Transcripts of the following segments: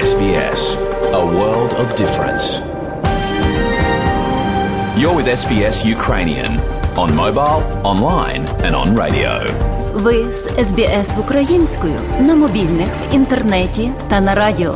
SBS, a world of difference. You're with SBS Ukrainian on mobile, online and on radio. Ви з SBS українською на мобільних, в інтернеті та на радіо.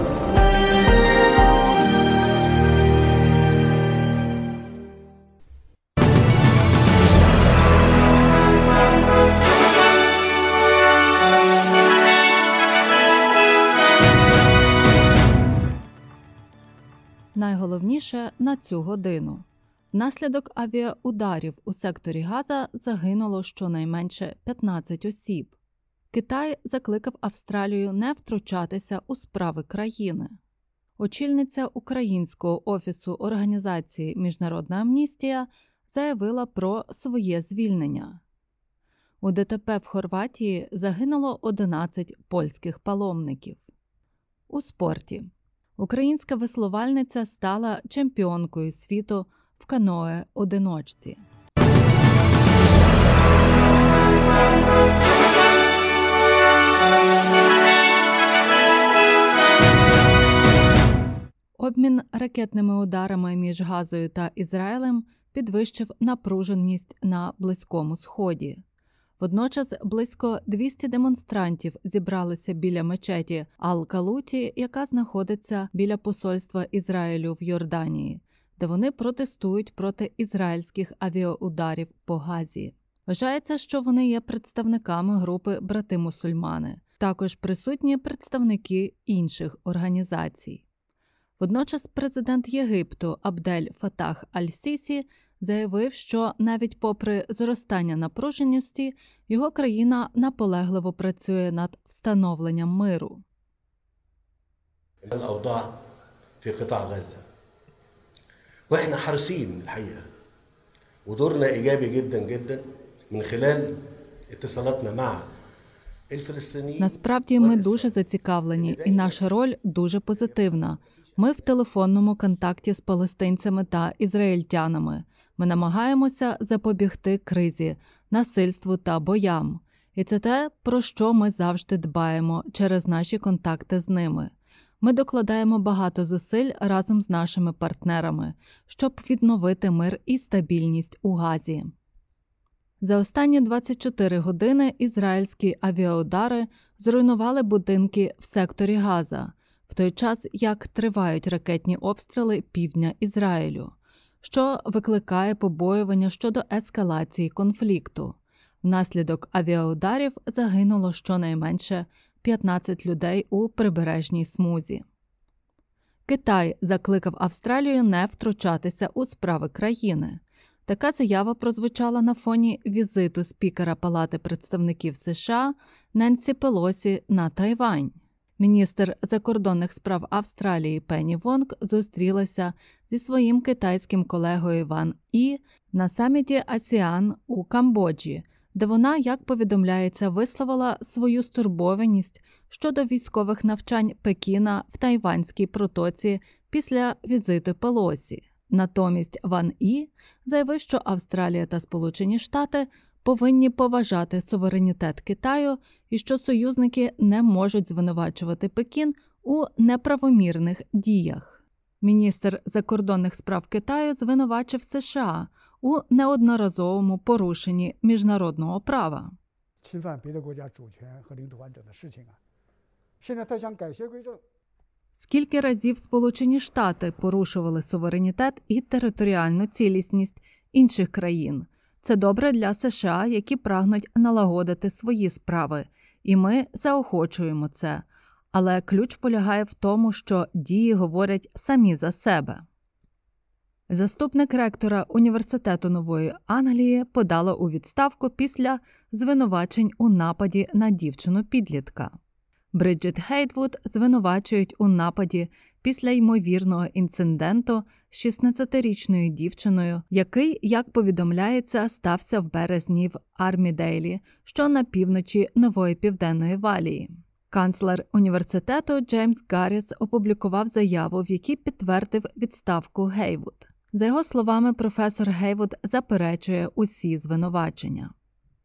Найголовніше на цю годину. Внаслідок авіаударів у секторі Газа загинуло щонайменше 15 осіб. Китай закликав Австралію не втручатися у справи країни. Очільниця Українського офісу організації «Міжнародна амністія» заявила про своє звільнення. У ДТП в Хорватії загинуло 11 польських паломників. У спорті. Українська веслувальниця стала чемпіонкою світу в каное-одиночці. Обмін ракетними ударами між Газою та Ізраїлем підвищив напруженість на Близькому Сході. Водночас близько 200 демонстрантів зібралися біля мечеті Ал-Калуті, яка знаходиться біля посольства Ізраїлю в Йорданії, де вони протестують проти ізраїльських авіаударів по Газі. Вважається, що вони є представниками групи «Брати-мусульмани». Також присутні представники інших організацій. Водночас президент Єгипту Абдель Фатах Аль-Сісі заявив, що навіть попри зростання напруженості, його країна наполегливо працює над встановленням миру. الأوضاع في قطاع غزة وإحنا حريصين الحقيقة ودورنا إيجابي جدا جدا من خلال اتصالاتنا مع الفلسطينيين. Насправді ми дуже зацікавлені, і наша роль дуже позитивна. Ми в телефонному контакті з палестинцями та ізраїльтянами. Ми намагаємося запобігти кризі, насильству та боям. І це те, про що ми завжди дбаємо через наші контакти з ними. Ми докладаємо багато зусиль разом з нашими партнерами, щоб відновити мир і стабільність у Газі. За останні 24 години ізраїльські авіаудари зруйнували будинки в секторі Газа, в той час, як тривають ракетні обстріли півдня Ізраїлю, що викликає побоювання щодо ескалації конфлікту. Внаслідок авіаударів загинуло щонайменше 15 людей у прибережній смузі. Китай закликав Австралію не втручатися у справи країни. Така заява прозвучала на фоні візиту спікера Палати представників США Ненсі Пелосі на Тайвань. Міністр закордонних справ Австралії Пенні Вонг зустрілася зі своїм китайським колегою Ван І на саміті АСЕАН у Камбоджі, де вона, як повідомляється, висловила свою стурбованість щодо військових навчань Пекіна в Тайванській протоці після візиту Пелосі. Натомість Ван І заявив, що Австралія та Сполучені Штати повинні поважати суверенітет Китаю і що союзники не можуть звинувачувати Пекін у неправомірних діях. Міністр закордонних справ Китаю звинувачив США у неодноразовому порушенні міжнародного права. Скільки разів Сполучені Штати порушували суверенітет і територіальну цілісність інших країн? Це добре для США, які прагнуть налагодити свої справи, і ми заохочуємо це. Але ключ полягає в тому, що дії говорять самі за себе. Заступник ректора Університету Нової Англії подала у відставку після звинувачень у нападі на дівчину-підлітка. Бриджит Хейтвуд звинувачують у нападі після ймовірного інциденту з 16-річною дівчиною, який, як повідомляється, стався в березні в Армідейлі, що на півночі Нової Південної Валії. Канцлер університету Джеймс Гарріс опублікував заяву, в якій підтвердив відставку Гейвуд. За його словами, професор Гейвуд заперечує усі звинувачення.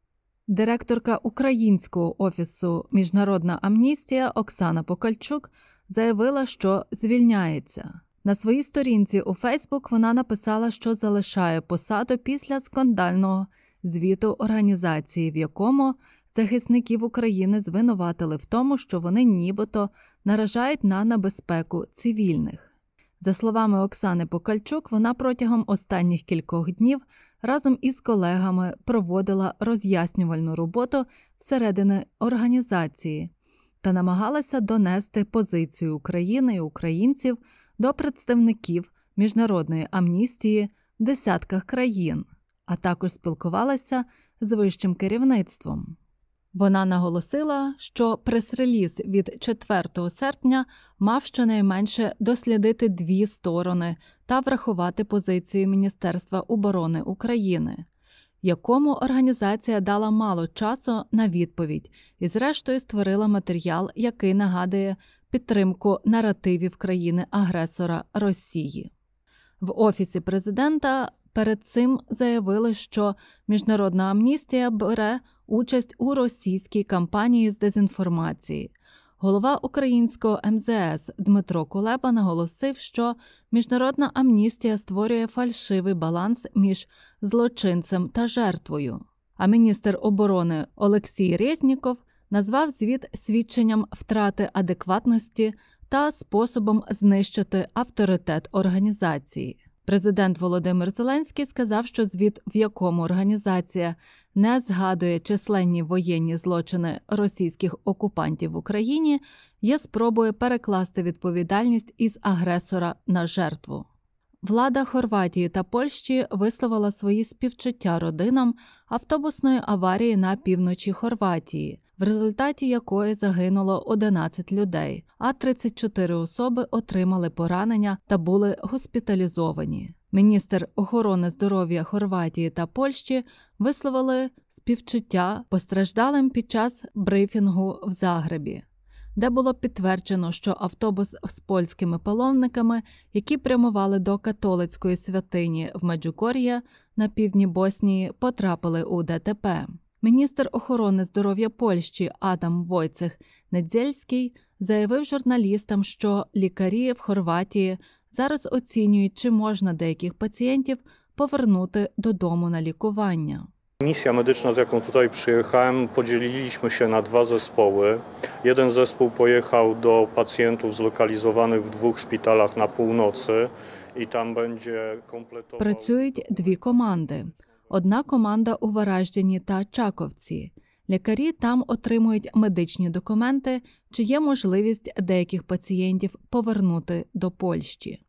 Директорка українського офісу «Міжнародна амністія» Оксана Покальчук заявила, що звільняється. На своїй сторінці у Фейсбук вона написала, що залишає посаду після скандального звіту організації, в якому захисників України звинуватили в тому, що вони нібито наражають на небезпеку цивільних. За словами Оксани Покальчук, вона протягом останніх кількох днів разом із колегами проводила роз'яснювальну роботу всередині організації та намагалася донести позицію України і українців до представників міжнародної амністії в десятках країн, а також спілкувалася з вищим керівництвом. Вона наголосила, що прес-реліз від 4 серпня мав щонайменше дослідити дві сторони та врахувати позицію Міністерства оборони України, якому організація дала мало часу на відповідь і зрештою створила матеріал, який нагадує підтримку наративів країни-агресора Росії. В Офісі президента перед цим заявили, що Міжнародна амністія бере участь у російській кампанії з дезінформації. Голова українського МЗС Дмитро Кулеба наголосив, що Міжнародна амністія створює фальшивий баланс між злочинцем та жертвою. А міністр оборони Олексій Резніков назвав звіт свідченням втрати адекватності та способом знищити авторитет організації. Президент Володимир Зеленський сказав, що звіт, в якому організація не згадує численні воєнні злочини російських окупантів в Україні, є спробою перекласти відповідальність із агресора на жертву. Влада Хорватії та Польщі висловила свої співчуття родинам автобусної аварії на півночі Хорватії, в результаті якої загинуло 11 людей, а 34 особи отримали поранення та були госпіталізовані. Міністр охорони здоров'я Хорватії та Польщі висловили співчуття постраждалим під час брифінгу в Загребі, де було підтверджено, що автобус з польськими паломниками, які прямували до католицької святині в Меджугор'я на півдні Боснії, потрапили у ДТП. Міністр охорони здоров'я Польщі Адам Войцех-Недзельський заявив журналістам, що лікарі в Хорватії зараз оцінюють, чи можна деяких пацієнтів повернути додому на лікування. Misja medyczna, z jaką tutaj przyjechałem, podzieliliśmy się na dwa zespoły. Jeden zespół pojechał do pacjentów zlokalizowanych w 2 szpitalach na północy i tam będzie kompletował... Працюють дві команди. Одна команда у Вараждіні та Чаковці. Лікарі там отримують медичні документи, чи є можливість деяких пацієнтів повернути до Польщі.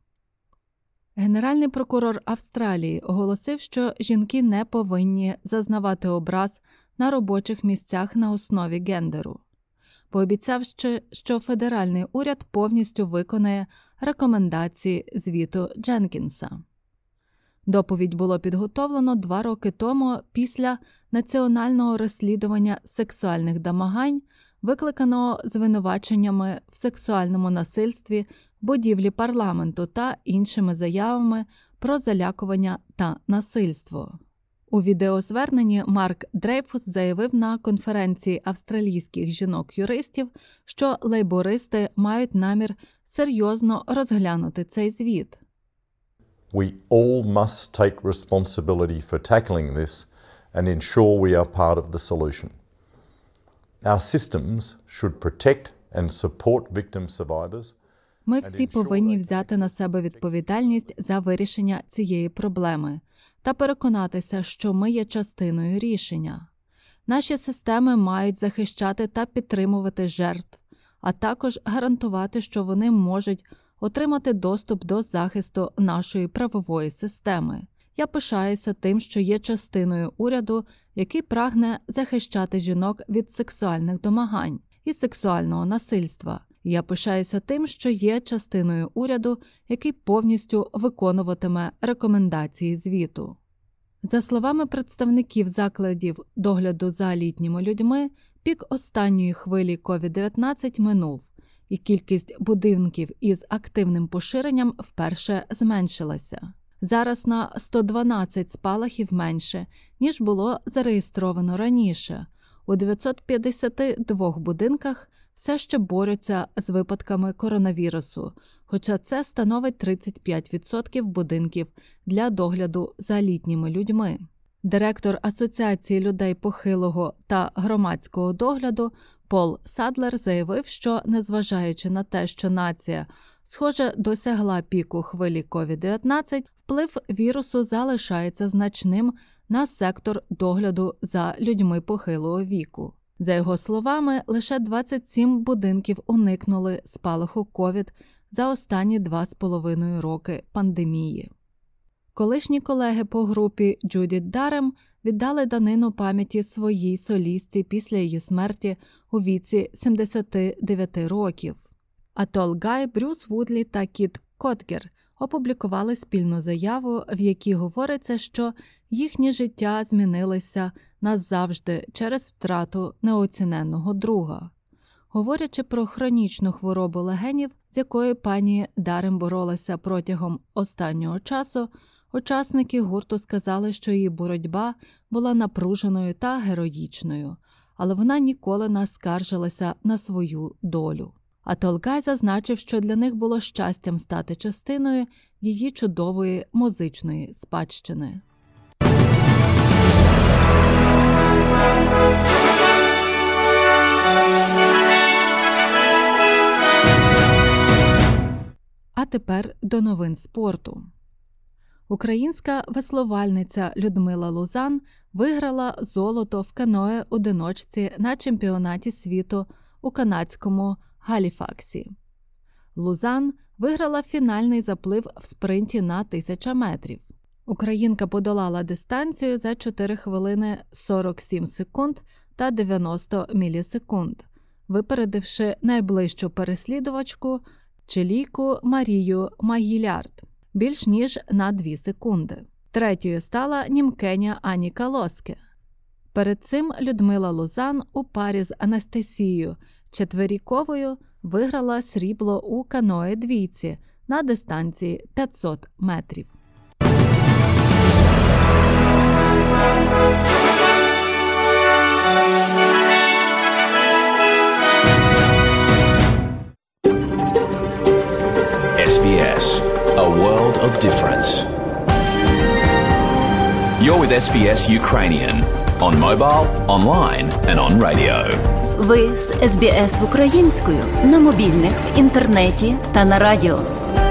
Генеральний прокурор Австралії оголосив, що жінки не повинні зазнавати образ на робочих місцях на основі гендеру. Пообіцявши, що федеральний уряд повністю виконає рекомендації звіту Дженкінса. Доповідь було підготовлено 2 роки тому після національного розслідування сексуальних домагань, викликаного звинуваченнями в сексуальному насильстві, будівлі парламенту та іншими заявами про залякування та насильство. У відеозверненні Марк Дрейфус заявив на конференції австралійських жінок-юристів, що лейбористи мають намір серйозно розглянути цей звіт. We all must take responsibility for tackling this and ensure we are part of the solution. Our systems should protect and support victim survivors. Ми всі повинні взяти на себе відповідальність за вирішення цієї проблеми та переконатися, що ми є частиною рішення. Наші системи мають захищати та підтримувати жертв, а також гарантувати, що вони можуть отримати доступ до захисту нашої правової системи. Я пишаюся тим, що є частиною уряду, який прагне захищати жінок від сексуальних домагань і сексуального насильства. Я пишаюся тим, що є частиною уряду, який повністю виконуватиме рекомендації звіту. За словами представників закладів догляду за літніми людьми, пік останньої хвилі COVID-19 минув, і кількість будинків із активним поширенням вперше зменшилася. Зараз на 112 спалахів менше, ніж було зареєстровано раніше. У 952 будинках все ще борються з випадками коронавірусу, хоча це становить 35% будинків для догляду за літніми людьми. Директор Асоціації людей похилого та громадського догляду Пол Садлер заявив, що, незважаючи на те, що нація, схоже, досягла піку хвилі COVID-19, вплив вірусу залишається значним на сектор догляду за людьми похилого віку. За його словами, лише 27 будинків уникнули спалаху COVID за останні 2,5 роки пандемії. Колишні колеги по групі Джудіт Дарем віддали данину пам'яті своїй солістці після її смерті у віці 79 років. Атол Гай, Брюс Вудлі та Кіт Коткер опублікували спільну заяву, в якій говориться, що їхнє життя змінилося назавжди через втрату неоціненного друга. Говорячи про хронічну хворобу легенів, з якою пані Дарем боролася протягом останнього часу, учасники гурту сказали, що її боротьба була напруженою та героїчною, але вона ніколи не скаржилася на свою долю. Атол Гай зазначив, що для них було щастям стати частиною її чудової музичної спадщини. А тепер до новин спорту. Українська веслувальниця Людмила Лузан виграла золото в каное-одиночці на чемпіонаті світу у канадському Галіфаксі. Лузан виграла фінальний заплив в спринті на 1000 метрів. Українка подолала дистанцію за 4 хвилини 47 секунд та 90 мілісекунд, випередивши найближчу переслідувачку чилійку Марію Магілярд більш ніж на 2 секунди. Третьою стала німкеня Аніка Лоске. Перед цим Людмила Лузан у парі з Анастасією Четверіковою виграла срібло у каное-двійці на дистанції 500 метрів. SBS, a world of difference. You're with SBS Ukrainian on mobile, online and on radio. Ви з SBS українською на мобільних, інтернеті та на радіо.